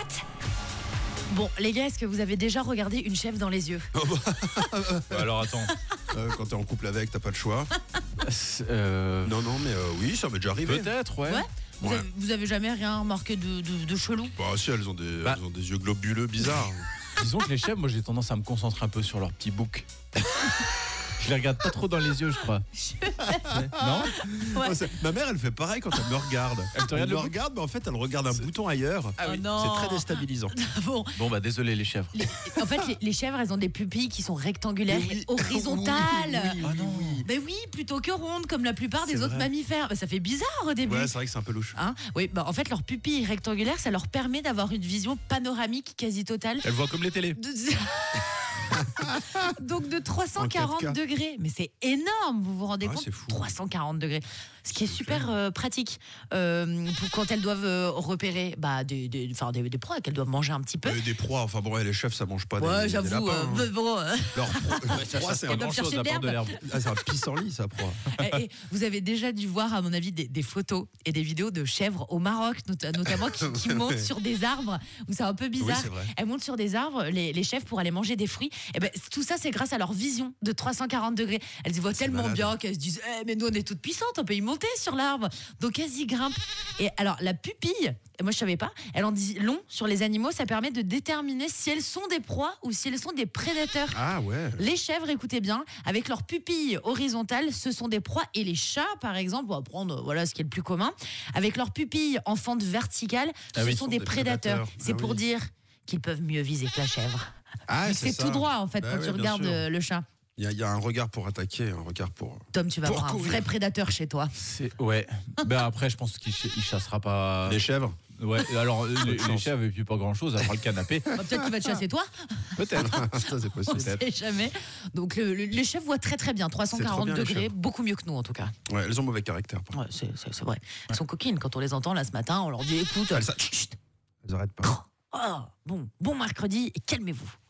Bon, les gars, est-ce que vous avez déjà regardé une chèvre dans les yeux? Alors attends. Quand t'es en couple avec, t'as pas le choix. Non, mais oui, ça m'est déjà arrivé. Peut-être, ouais. Vous avez jamais rien remarqué de chelou? Bah si, elles ont des yeux globuleux bizarres. Disons que les chèvres, moi j'ai tendance à me concentrer un peu sur leur petit bouc. Je les regarde pas trop dans les yeux, je crois. Non? Ouais. Ma mère, elle fait pareil quand elle me regarde. Elle me regarde, mais en fait, elle regarde un bouton ailleurs. Ah oui. Non. C'est très déstabilisant. Bon, bah désolé les chèvres. En fait, les chèvres, elles ont des pupilles qui sont rectangulaires et horizontales. Oui. Ben oui, plutôt que rondes, comme la plupart des autres mammifères. Ben, ça fait bizarre au début. Ouais, c'est vrai que c'est un peu louche. Hein, oui, en fait, leurs pupilles rectangulaires, ça leur permet d'avoir une vision panoramique quasi totale. Elle voit comme les télés. Donc de 340 degrés. Mais c'est énorme, vous vous rendez compte? C'est fou. 340 degrés. Ce qui est super pratique pour quand elles doivent repérer des proies qu'elles doivent manger un petit peu. Des proies, enfin bon, les chefs, ça mange pas ouais, des j'avoue, lapins. Leur proie, c'est un grand chose à part de l'herbe. c'est un pissenlit, ça, proie. Et vous avez déjà dû voir, à mon avis, des photos et des vidéos de chèvres au Maroc, notamment qui montent sur des arbres, où c'est un peu bizarre. Oui, c'est vrai. Elles montent sur des arbres, les chèvres, pour aller manger des fruits. Et ben, tout ça, c'est grâce à leur vision de 340 degrés. Elles y voient tellement malade. bien qu'elles se disent mais nous, on est toutes puissantes, on peut y monter sur l'arbre. Donc, elles y grimpent. Et alors, la pupille, moi, je savais pas, elle en dit long sur les animaux. Ça permet de déterminer si elles sont des proies ou si elles sont des prédateurs. Ah ouais. Les chèvres, écoutez bien, avec leurs pupilles horizontales, ce sont des proies. Et les chats, par exemple, on va prendre ce qui est le plus commun, avec leurs pupilles en fente verticale, ce sont des prédateurs. C'est pour dire qu'ils peuvent mieux viser que la chèvre. C'est tout droit, en fait, quand tu regardes le chat. Il y a un regard pour attaquer, un regard pour... Tom, tu vas avoir un vrai prédateur chez toi. Ouais. Après, je pense qu'il chassera pas... Les chèvres. Ouais, alors les chèvres, et puis pas grand-chose, à part le canapé. Peut-être qu'il va te chasser toi. Peut-être. Ça, c'est possible. On sait jamais. Donc, les chèvres voient très très bien, 340 bien, degrés, beaucoup mieux que nous en tout cas. Ouais, elles ont mauvais caractère. Ouais, c'est vrai. Elles sont coquines. Quand on les entend là ce matin, on leur dit écoute... Elles arrêtent pas. Bon mercredi et calmez-vous.